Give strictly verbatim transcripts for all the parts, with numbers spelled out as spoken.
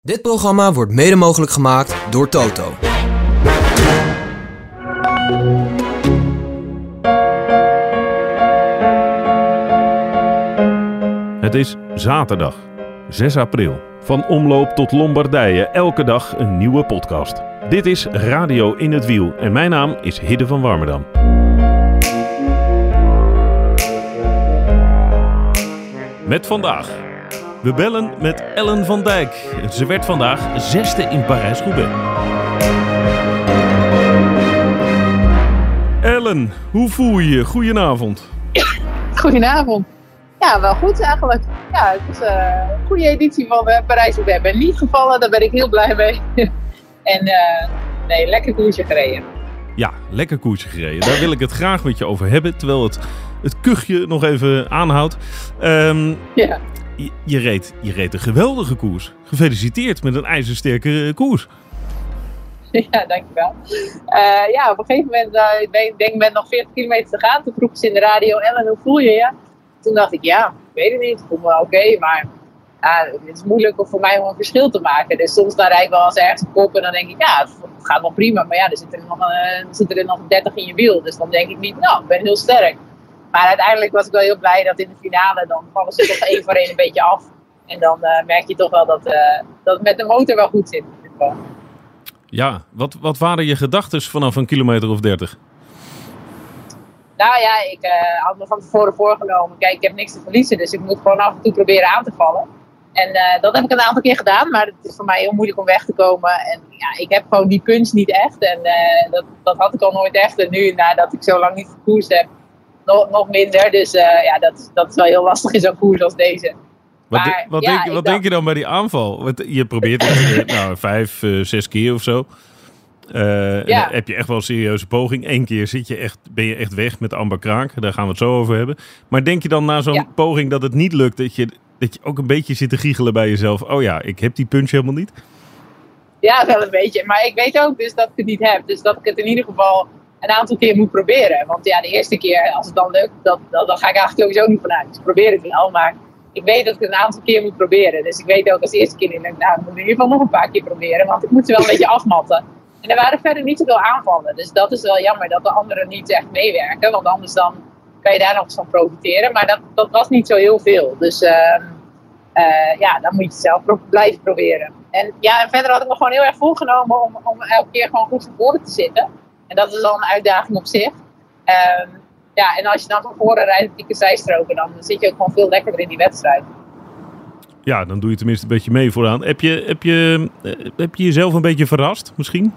Dit programma wordt mede mogelijk gemaakt door Toto. Het is zaterdag, zes april. Van omloop tot Lombardije, elke dag een nieuwe podcast. Dit is Radio in het Wiel en mijn naam is Hidde van Warmerdam. Met vandaag. We bellen met Ellen van Dijk. Ze werd vandaag zesde in Parijs-Roubaix. Ellen, hoe voel je je? Goedenavond. Goedenavond. Ja, wel goed eigenlijk. Ja, het is uh, een goede editie van uh, Parijs-Roubaix. Ik ben niet gevallen, daar ben ik heel blij mee. en uh, nee, lekker koersje gereden. Ja, lekker koersje gereden. Daar wil ik het graag met je over hebben, terwijl het, het kuchje nog even aanhoudt. Um, ja. je, je, reed, je reed een geweldige koers. Gefeliciteerd met een ijzersterke koers. Ja, dankjewel. Uh, ja, op een gegeven moment, uh, ik denk, denk met nog veertig kilometer te gaan. Toen vroeg ze in de radio, Ellen, hoe voel je je? Toen dacht ik, ja, ik weet het niet. Ik voel me oké, okay, maar uh, het is moeilijk om voor mij om een verschil te maken. Dus soms dan rijd ik wel eens ergens op kop en dan denk ik, ja, het gaat wel prima. Maar ja, er zitten er nog, uh, er zitten er nog dertig in je wiel. Dus dan denk ik niet, nou, ik ben heel sterk. Maar uiteindelijk was ik wel heel blij dat in de finale, dan vallen ze toch één voor één een beetje af. En dan uh, merk je toch wel dat, uh, dat het met de motor wel goed zit. Ja, wat, wat waren je gedachten vanaf een kilometer of dertig? Nou ja, ik uh, had me van tevoren voorgenomen. Kijk, ik heb niks te verliezen, dus ik moet gewoon af en toe proberen aan te vallen. En uh, dat heb ik een aantal keer gedaan, maar het is voor mij heel moeilijk om weg te komen. En ja, ik heb gewoon die punch niet echt. En uh, dat, dat had ik al nooit echt. En nu, nadat ik zo lang niet gekoerst heb, nog, nog minder. Dus uh, ja, dat, dat is wel heel lastig in zo'n koers als deze. Wat, maar, de, wat, ja, denk, wat dacht... denk je dan bij die aanval? Want je probeert het nou, vijf, uh, zes keer of zo. Uh, ja. Dan heb je echt wel een serieuze poging. Eén keer zit je echt, ben je echt weg met Amber Kraak. Daar gaan we het zo over hebben. Maar denk je dan na zo'n ja. poging dat het niet lukt, dat je, dat je ook een beetje zit te giechelen bij jezelf? Oh ja, ik heb die punch helemaal niet. Ja, wel een beetje. Maar ik weet ook dus dat ik het niet heb. Dus dat ik het in ieder geval een aantal keer moet proberen. Want ja, de eerste keer, als het dan lukt, dat, dat, dan ga ik eigenlijk sowieso niet vanuit. Dus ik probeer het wel, maar ik weet dat ik het een aantal keer moet proberen. Dus ik weet ook als de eerste keer, denk, nou, ik moet in ieder geval nog een paar keer proberen. Want ik moet ze wel een beetje afmatten. En er waren verder niet zoveel aanvallen. Dus dat is wel jammer dat de anderen niet echt meewerken. Want anders dan kan je daar nog eens van profiteren. Maar dat, dat was niet zo heel veel. Dus uh, uh, ja, dan moet je het zelf pro- blijven proberen. En ja, en verder had ik me gewoon heel erg voorgenomen om, om elke keer gewoon goed van voren te zitten. En dat is al een uitdaging op zich. Uh, ja, en als je dan van voren rijdt op dikke zijstroken, dan zit je ook gewoon veel lekkerder in die wedstrijd. Ja, dan doe je tenminste een beetje mee vooraan. Heb je, heb je, heb je jezelf een beetje verrast misschien?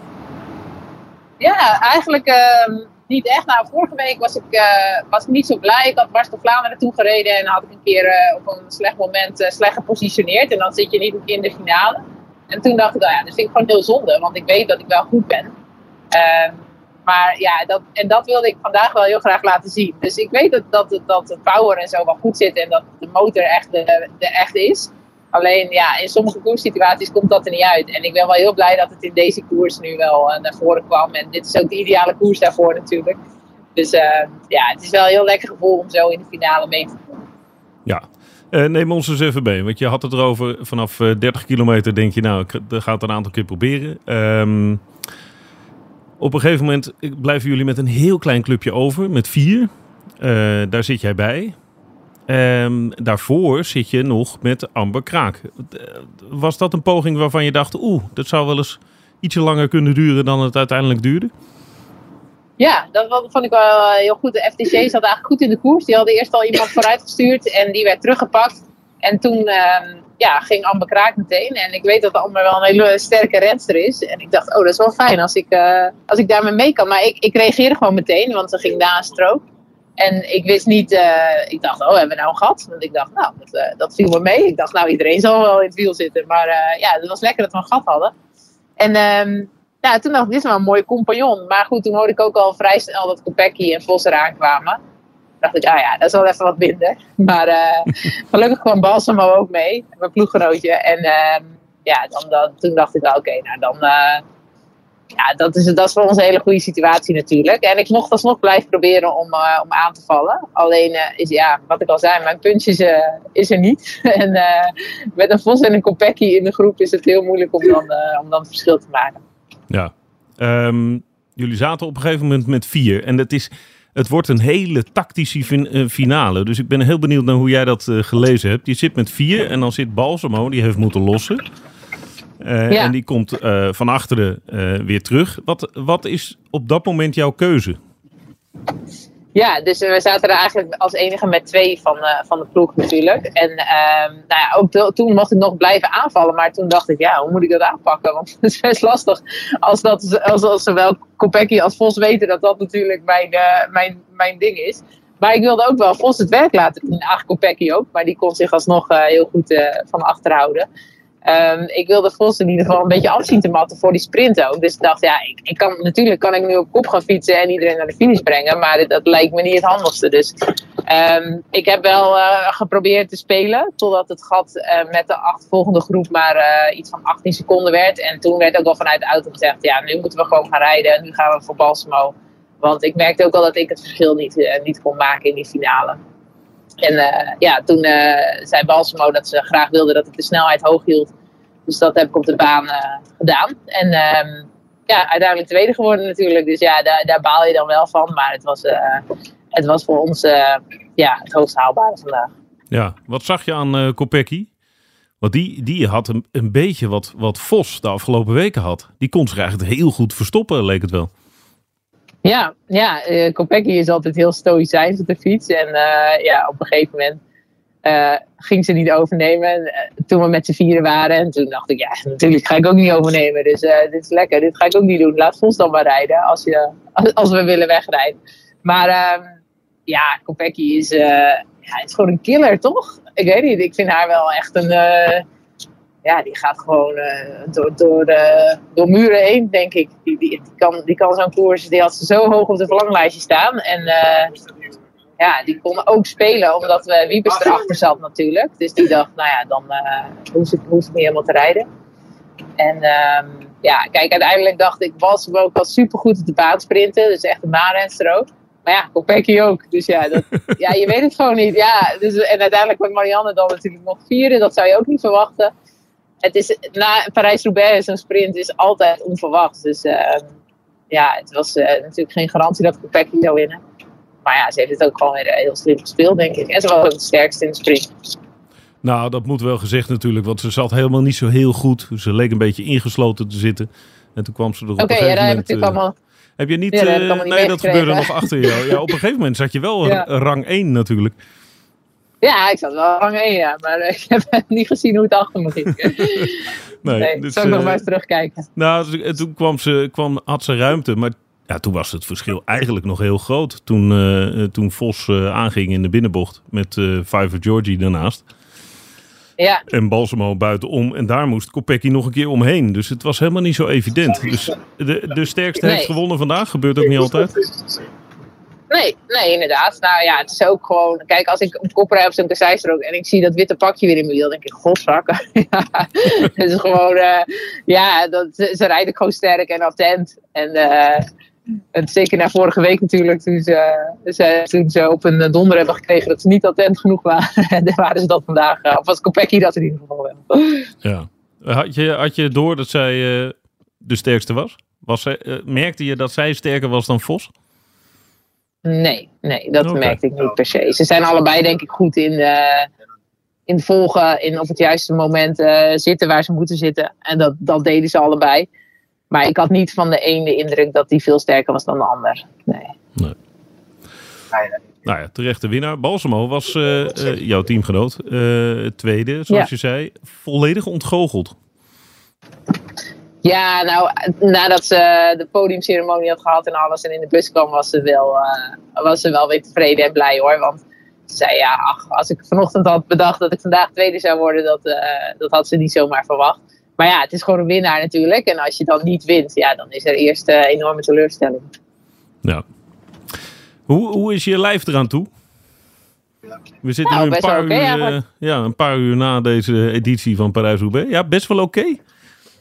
Ja, eigenlijk uh, niet echt. Nou, vorige week was ik, uh, was ik niet zo blij. Ik had Wars door Vlaanderen toegereden en had ik een keer uh, op een slecht moment uh, slecht gepositioneerd. En dan zit je niet in de finale. En toen dacht ik, nou ja, dat vind ik gewoon heel zonde. Want ik weet dat ik wel goed ben. Uh, maar ja, dat, en dat wilde ik vandaag wel heel graag laten zien. Dus ik weet dat, dat, dat de power en zo wel goed zit en dat de motor echt de, de echt is. Alleen ja, in sommige koerssituaties komt dat er niet uit. En ik ben wel heel blij dat het in deze koers nu wel uh, naar voren kwam. En dit is ook de ideale koers daarvoor natuurlijk. Dus uh, ja, het is wel een heel lekker gevoel om zo in de finale mee te doen. Ja, uh, neem ons eens even mee. Want je had het erover, vanaf uh, dertig kilometer denk je, nou, ik ga het een aantal keer proberen. Um, op een gegeven moment blijven jullie met een heel klein clubje over, met vier. Uh, daar zit jij bij. Um, daarvoor zit je nog met Amber Kraak. Was dat een poging waarvan je dacht, oeh, dat zou wel eens ietsje langer kunnen duren dan het uiteindelijk duurde? Ja, dat vond ik wel heel goed. De F T C zat eigenlijk goed in de koers. Die hadden eerst al iemand vooruitgestuurd en die werd teruggepakt. En toen um, ja, ging Amber Kraak meteen. En ik weet dat Amber wel een hele sterke renster is. En ik dacht, oh, dat is wel fijn als ik, uh, als ik daarmee mee kan. Maar ik, ik reageerde gewoon meteen, want ze ging na een strook. En ik wist niet, uh, ik dacht, oh, hebben we nou een gat? Want ik dacht, nou, dat, uh, dat viel me mee. Ik dacht, nou, iedereen zal wel in het wiel zitten. Maar uh, ja, het was lekker dat we een gat hadden. En um, nou, toen dacht ik, dit is wel een mooie compagnon. Maar goed, toen hoorde ik ook al vrij snel dat Kopecky en Vos eraan kwamen. Toen dacht ik, ah ja, dat is wel even wat minder. Maar uh, gelukkig kwam Balsamo ook mee, mijn ploeggenootje. En uh, ja, dan, dan, toen dacht ik, oké, okay, nou dan... Uh, ja, dat is, dat is voor ons een hele goede situatie natuurlijk. En ik mocht alsnog blijven proberen om, uh, om aan te vallen. Alleen, uh, is, ja, wat ik al zei, mijn punch is, uh, is er niet. en uh, met een Vos en een Kopecky in de groep is het heel moeilijk om dan, uh, om dan het verschil te maken. Ja, um, jullie zaten op een gegeven moment met vier. En het, is, het wordt een hele tactische fin- uh, finale. Dus ik ben heel benieuwd naar hoe jij dat uh, gelezen hebt. Je zit met vier en dan zit Balsamo, die heeft moeten lossen. Uh, ja. En die komt uh, van achteren uh, weer terug. Wat, wat is op dat moment jouw keuze? Ja, dus we zaten er eigenlijk als enige met twee van, uh, van de ploeg natuurlijk. En uh, nou ja, ook to- toen mocht ik nog blijven aanvallen. Maar toen dacht ik, ja, hoe moet ik dat aanpakken? Want het is best lastig als, dat, als, als zowel Kopecky als Vos weten dat dat natuurlijk mijn, uh, mijn, mijn ding is. Maar ik wilde ook wel Vos het werk laten doen. Eigenlijk Kopecky ook, maar die kon zich alsnog uh, heel goed uh, van achter houden. Um, ik wilde Vos in ieder geval een beetje af zien te matten voor die sprint ook. Dus ik dacht, ja, ik, ik kan, natuurlijk kan ik nu op kop gaan fietsen en iedereen naar de finish brengen. Maar dit, dat lijkt me niet het handigste. Dus um, ik heb wel uh, geprobeerd te spelen. Totdat het gat uh, met de achtervolgende groep maar uh, iets van achttien seconden werd. En toen werd ook al vanuit de auto gezegd, ja, nu moeten we gewoon gaan rijden. En nu gaan we voor Balsamo. Want ik merkte ook al dat ik het verschil niet, uh, niet kon maken in die finale. En uh, ja, toen uh, zei Balsamo dat ze graag wilden dat ik de snelheid hoog hield. Dus dat heb ik op de baan uh, gedaan. En uh, ja, uiteindelijk tweede geworden natuurlijk. Dus ja, daar, daar baal je dan wel van. Maar het was, uh, het was voor ons uh, ja, het hoogst haalbare vandaag. Ja, wat zag je aan uh, Kopecky? Want die, die had een, een beetje wat, wat Vos de afgelopen weken had. Die kon zich eigenlijk heel goed verstoppen, leek het wel. Ja, ja uh, Kopecky is altijd heel stoïcijns op de fiets. En uh, ja, op een gegeven moment uh, ging ze niet overnemen. Uh, toen we met z'n vieren waren. En toen dacht ik, ja, natuurlijk ga ik ook niet overnemen. Dus uh, dit is lekker, dit ga ik ook niet doen. Laat Vos dan maar rijden als, je, als, als we willen wegrijden. Maar uh, ja, Kopecky is, uh, ja, is gewoon een killer, toch? Ik weet niet, ik vind haar wel echt een... Uh, Ja, die gaat gewoon uh, door, door, uh, door muren heen, denk ik. Die, die, die, kan, die kan zo'n koers, die had ze zo hoog op de verlanglijstje staan. En uh, ja, die kon ook spelen, omdat we Wiebes erachter zat natuurlijk. Dus die dacht, nou ja, dan uh, hoef ik, hoef ik niet helemaal te rijden. En uh, ja, kijk, uiteindelijk dacht ik, was we ook wel supergoed op de baan sprinten. Dus echt een maanrenster ook. Maar ja, Kopecky ook. Dus ja, dat, ja, je weet het gewoon niet. Ja, dus, en uiteindelijk met Marianne dan natuurlijk nog vierde. Dat zou je ook niet verwachten. Het is, na Parijs-Roubaix, zo'n sprint is altijd onverwachts. Dus uh, ja, het was uh, natuurlijk geen garantie dat Kopecky zou winnen. Maar ja, ze heeft het ook gewoon weer heel slim gespeeld, denk ik. En ze was ook het sterkste in de sprint. Nou, dat moet wel gezegd natuurlijk, want ze zat helemaal niet zo heel goed. Ze leek een beetje ingesloten te zitten. En toen kwam ze er op okay, een gegeven ja, moment... Oké, ja, dat heb ik natuurlijk allemaal... Heb je niet... Ja, dat heb ik uh, allemaal niet nee, dat gebeurde nog achter jou. Ja, op een gegeven moment zat je wel ja. rang één natuurlijk. Ja, ik zat wel rang één, ja. Maar uh, ik heb niet gezien hoe het achter me ging. nee, nee dus, zal ik uh, nog maar eens terugkijken. Nou, toen kwam ze, kwam, had ze ruimte, maar ja, toen was het verschil eigenlijk nog heel groot. Toen, uh, toen Vos uh, aanging in de binnenbocht met uh, Fiver Georgie daarnaast. Ja. En Balsamo buitenom. En daar moest Kopecky nog een keer omheen. Dus het was helemaal niet zo evident. Dus de, de sterkste nee. heeft gewonnen vandaag. Gebeurt ook niet altijd. Nee, nee, inderdaad. Nou ja, het is ook gewoon... Kijk, als ik een kop rij op zo'n kasseistrook en ik zie dat witte pakje weer in mijn wiel, dan denk ik, godzakken. ja, het is gewoon... Uh, ja, dat, ze rijden gewoon sterk en attent. En, uh, en zeker na vorige week natuurlijk, toen ze, ze, toen ze op een donder hebben gekregen dat ze niet attent genoeg waren. Dan waren ze dat vandaag. Uh, of was Kopecky dat in ieder geval wel. Ja. Had je, had je door dat zij uh, de sterkste was? was zij, uh, merkte je dat zij sterker was dan Vos? Nee, nee, dat okay. merkte ik niet per se. Ze zijn allebei denk ik goed in, uh, in volgen, in op het juiste moment uh, zitten waar ze moeten zitten. En dat, dat deden ze allebei. Maar ik had niet van de ene de indruk dat die veel sterker was dan de ander. Nee. nee. Nou ja, terechte winnaar. Balsamo was uh, uh, jouw teamgenoot. Uh, tweede, zoals ja. je zei, volledig ontgoocheld. Ja, nou, nadat ze de podiumceremonie had gehad en alles en in de bus kwam, was ze wel, uh, was ze wel weer tevreden en blij hoor. Want ze zei, ja, ach, als ik vanochtend had bedacht dat ik vandaag tweede zou worden, dat, uh, dat had ze niet zomaar verwacht. Maar ja, het is gewoon een winnaar natuurlijk. En als je dan niet wint, ja, dan is er eerst een uh, enorme teleurstelling. Ja. Hoe, hoe is je lijf eraan toe? We zitten nou, nu een paar, okay, uur, uh, ja, een paar uur na deze editie van Parijs-Roubaix. Ja, best wel oké. Okay.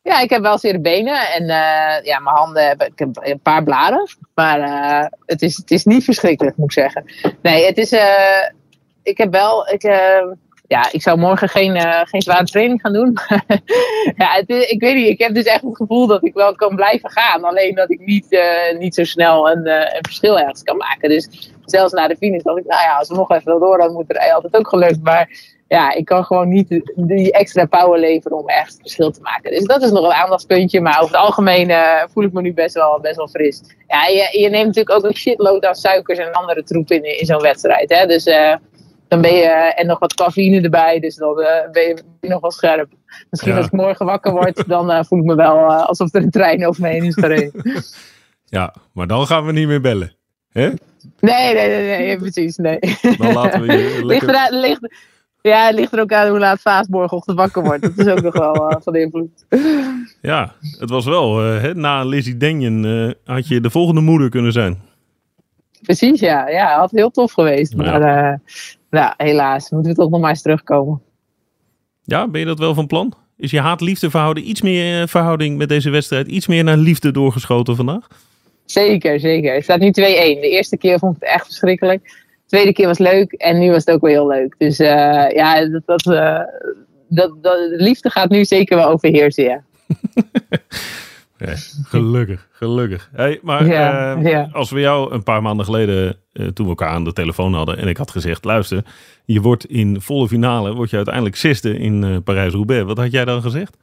Ja, ik heb wel zere benen en uh, ja, mijn handen hebben ik heb een paar blaren. Maar uh, het, is, het is niet verschrikkelijk, moet ik zeggen. Nee, het is. Uh, ik heb wel. Ik, uh, ja, ik zou morgen geen, uh, geen zware training gaan doen. ja, het is, ik weet niet. Ik heb dus echt het gevoel dat ik wel kan blijven gaan. Alleen dat ik niet, uh, niet zo snel een, uh, een verschil ergens kan maken. Dus zelfs na de finish dacht ik, nou ja, als we nog even door, dan moet er altijd ook gelukt. Maar ja, ik kan gewoon niet die extra power leveren om echt verschil te maken. Dus dat is nog een aandachtspuntje. Maar over het algemeen uh, voel ik me nu best wel, best wel fris. Ja, je, je neemt natuurlijk ook een shitload aan suikers en andere troep in, in zo'n wedstrijd. Hè? Dus uh, dan ben je, uh, en nog wat cafeïne erbij, dus dan uh, ben, je, ben je nog wel scherp. Misschien ja. Als ik morgen wakker word, dan uh, voel ik me wel uh, alsof er een trein over me heen is gereden. Ja, maar dan gaan we niet meer bellen. Hè? Nee, nee, nee, nee, precies, nee. Dan laten we je lekker... ligt er, ligt, ja, het ligt er ook aan hoe laat Vaas morgenochtend wakker wordt. Dat is ook nog wel uh, van de invloed. Ja, het was wel, uh, hè, na Lizzie Denjen uh, had je de volgende moeder kunnen zijn. Precies, ja. Ja, had heel tof geweest. Ja. Maar uh, nou, helaas, moeten we toch nog maar eens terugkomen. Ja, ben je dat wel van plan? Is je haat-liefde verhouding iets meer uh, verhouding met deze wedstrijd? Iets meer naar liefde doorgeschoten vandaag? Zeker, zeker. Het staat nu twee-één. De eerste keer vond ik het echt verschrikkelijk. De tweede keer was leuk en nu was het ook wel heel leuk. Dus uh, ja, dat, dat, uh, dat, dat, de liefde gaat nu zeker wel overheersen, ja. Ja, gelukkig, gelukkig. Hey, maar ja, uh, ja. als we jou een paar maanden geleden, uh, toen we elkaar aan de telefoon hadden en ik had gezegd, luister, je wordt in volle finale, word je uiteindelijk zesde in uh, Parijs-Roubaix. Wat had jij dan gezegd?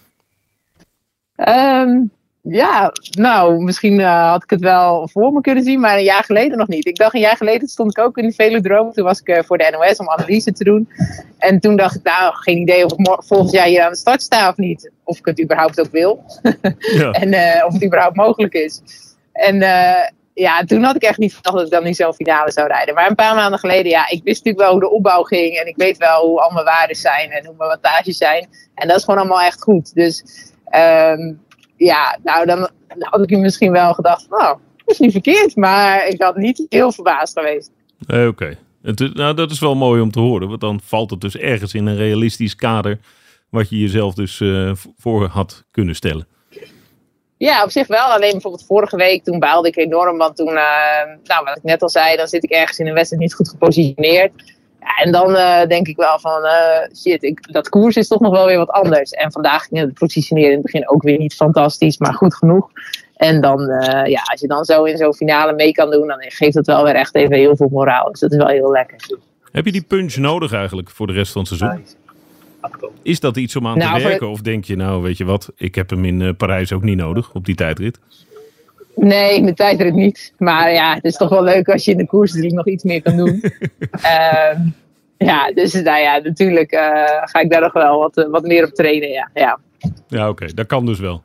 Um, ja, nou, misschien uh, had ik het wel voor me kunnen zien, maar een jaar geleden nog niet. Ik dacht, een jaar geleden stond ik ook in de Velodrome. Toen was ik uh, voor de N O S om analyse te doen. En toen dacht ik, nou, geen idee of ik mor- volgend jaar hier aan de start sta of niet. Of ik het überhaupt ook wil. Ja. En uh, of het überhaupt mogelijk is. En uh, ja, toen had ik echt niet gedacht dat ik dan niet zo'n finale zou rijden. Maar een paar maanden geleden, ja, ik wist natuurlijk wel hoe de opbouw ging. En ik weet wel hoe al mijn waarden zijn en hoe mijn wattages zijn. En dat is gewoon allemaal echt goed. Dus um, ja, nou, dan had ik misschien wel gedacht, nou, dat is niet verkeerd. Maar ik had niet heel verbaasd geweest. Oké. Okay. Nou, dat is wel mooi om te horen. Want dan valt het dus ergens in een realistisch kader wat je jezelf dus uh, voor had kunnen stellen. Ja, op zich wel. Alleen bijvoorbeeld vorige week, toen baalde ik enorm. Want toen, uh, nou, wat ik net al zei, dan zit ik ergens in een wedstrijd niet goed gepositioneerd. Ja, en dan uh, denk ik wel van, uh, shit, ik, dat koers is toch nog wel weer wat anders. En vandaag ging het positioneren in het begin ook weer niet fantastisch, maar goed genoeg. En dan, uh, ja, als je dan zo in zo'n finale mee kan doen, dan geeft het wel weer echt even heel veel moraal. Dus dat is wel heel lekker. Heb je die punch nodig eigenlijk voor de rest van het seizoen? Is dat iets om aan nou, te werken? Het... Of denk je, nou, weet je wat, ik heb hem in uh, Parijs ook niet nodig op die tijdrit? Nee, in de tijdrit niet. Maar ja, het is toch wel leuk als je in de koers nog iets meer kan doen. uh, ja, dus nou ja, natuurlijk uh, ga ik daar nog wel wat, wat meer op trainen, ja. Ja, ja oké, okay. Dat kan dus wel.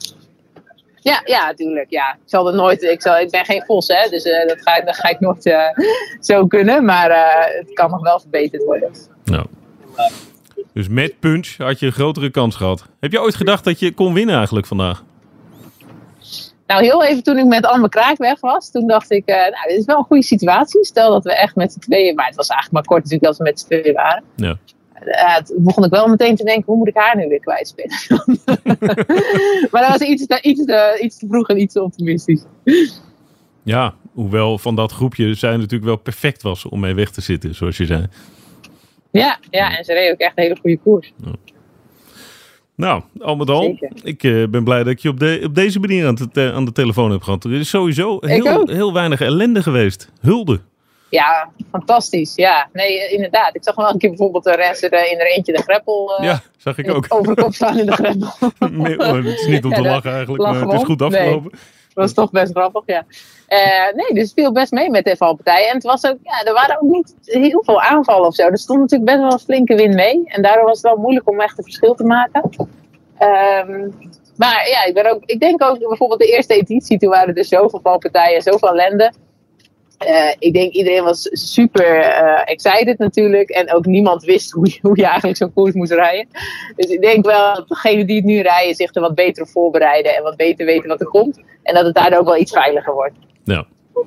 Ja, ja, natuurlijk. Ja. Ik zal het nooit. Ik, zal, ik ben geen vos, hè, dus uh, dat, ga, dat ga ik nooit uh, zo kunnen. Maar uh, het kan nog wel verbeterd worden. Nou. Dus met punch had je een grotere kans gehad. Heb je ooit gedacht dat je kon winnen eigenlijk vandaag? Nou, heel even toen ik met Anne Kraak weg was, toen dacht ik, uh, nou, dit is wel een goede situatie. Stel dat we echt met z'n tweeën, maar het was eigenlijk maar kort natuurlijk dat we met z'n tweeën waren. Ja. Uh, toen begon ik wel meteen te denken, hoe moet ik haar nu weer kwijtspelen? Maar dat was iets te, iets, te, iets te vroeg en iets te optimistisch. Ja, hoewel van dat groepje zij natuurlijk wel perfect was om mee weg te zitten, zoals je zei. Ja, ja, en ze reed ook echt een hele goede koers. Ja. Nou, al met al, Zeker. ik uh, ben blij dat ik je op, de, op deze manier aan, te, aan de telefoon heb gehad. Er is sowieso heel, heel weinig ellende geweest. Hulde. Ja, fantastisch. Ja, nee, inderdaad. Ik zag wel een keer bijvoorbeeld een renster in er eentje de greppel. Uh, ja, zag ik ook. Over de kop staan in de greppel. oh, het is niet om te ja, lachen eigenlijk, maar het is goed afgelopen. Nee, dat was toch best grappig, ja. Uh, nee, dus het viel best mee met de valpartij. En het was ook, ja, er waren ook niet heel veel aanvallen of zo. Er stond natuurlijk best wel een flinke wind mee. En daardoor was het wel moeilijk om echt een verschil te maken. Um, maar ja, ik, ben ook, ik denk ook bijvoorbeeld de eerste editie, toen waren er dus zoveel valpartijen, zoveel ellende. Uh, ik denk iedereen was super uh, excited natuurlijk. En ook niemand wist hoe je, hoe je eigenlijk zo'n koers moest rijden. Dus ik denk wel dat degenen die het nu rijden zich er wat beter op voorbereiden. En wat beter weten wat er komt. En dat het daardoor ook wel iets veiliger wordt. Ja.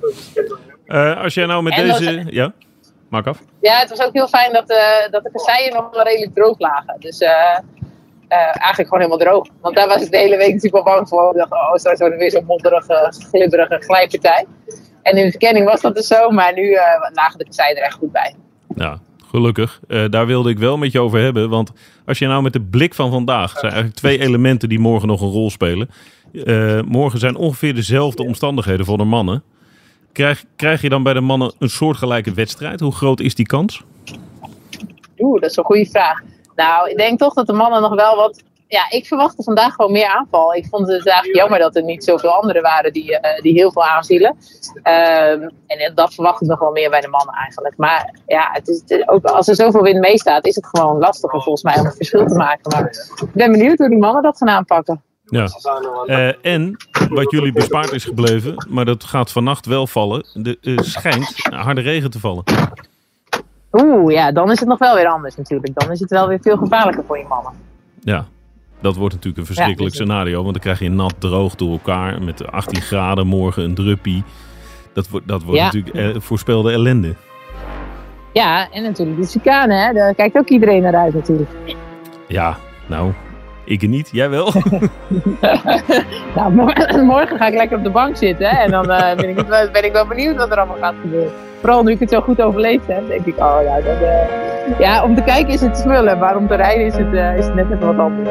Uh, als jij nou met en deze... Was... Ja, maak af. Ja, het was ook heel fijn dat, uh, dat de kasseien nog wel redelijk droog lagen. Dus uh, uh, eigenlijk gewoon helemaal droog. Want daar was ik de hele week natuurlijk wel bang voor. Ik dacht, oh, straks wordt er weer zo'n modderige, glibberige glijpartij. En in de verkenning was dat dus zo, maar nu uh, lagen de kasseien er echt goed bij. Ja, gelukkig. Uh, daar wilde ik wel met je over hebben. Want als je nou met de blik van vandaag... Er zijn eigenlijk twee elementen die morgen nog een rol spelen. Uh, morgen zijn ongeveer dezelfde omstandigheden voor de mannen. Krijg, krijg je dan bij de mannen een soortgelijke wedstrijd? Hoe groot is die kans? Oeh, dat is een goede vraag. Nou, ik denk toch dat de mannen nog wel wat... Ja, ik verwachtte vandaag gewoon meer aanval. Ik vond het eigenlijk jammer dat er niet zoveel anderen waren die, uh, die heel veel aanvielen. Um, en dat verwacht ik nog wel meer bij de mannen eigenlijk. Maar ja, het is, het is ook, als er zoveel wind meestaat, is het gewoon lastiger volgens mij om het verschil te maken. Maar ik ben benieuwd hoe die mannen dat gaan aanpakken. Ja. Uh, en wat jullie bespaard is gebleven, maar dat gaat vannacht wel vallen. Er uh, schijnt harde regen te vallen. Oeh, ja, dan is het nog wel weer anders natuurlijk. Dan is het wel weer veel gevaarlijker voor je mannen. Ja, dat wordt natuurlijk een verschrikkelijk ja, scenario. Want dan krijg je nat droog door elkaar met achttien graden, morgen een druppie. Dat, wordt, dat wordt ja. natuurlijk uh, voorspelde ellende. Ja, en natuurlijk de chicane, hè? Daar kijkt ook iedereen naar uit natuurlijk. Ja, nou... Ik niet, jij wel? nou, morgen, morgen ga ik lekker op de bank zitten. Hè? En dan uh, ben, ik, ben ik wel benieuwd wat er allemaal gaat gebeuren. Vooral nu ik het zo goed overleefd heb, denk ik, oh ja, dat, uh, ja, om te kijken is het smullen. Maar om te rijden is het, uh, is het net even wat anders.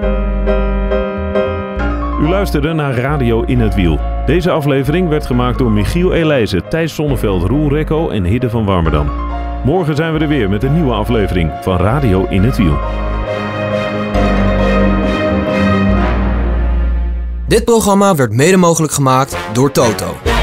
U luisterde naar Radio In Het Wiel. Deze aflevering werd gemaakt door Michiel Elijzen, Thijs Sonneveld, Roel Rekko en Hidde van Warmerdam. Morgen zijn we er weer met een nieuwe aflevering van Radio In Het Wiel. Dit programma werd mede mogelijk gemaakt door Toto.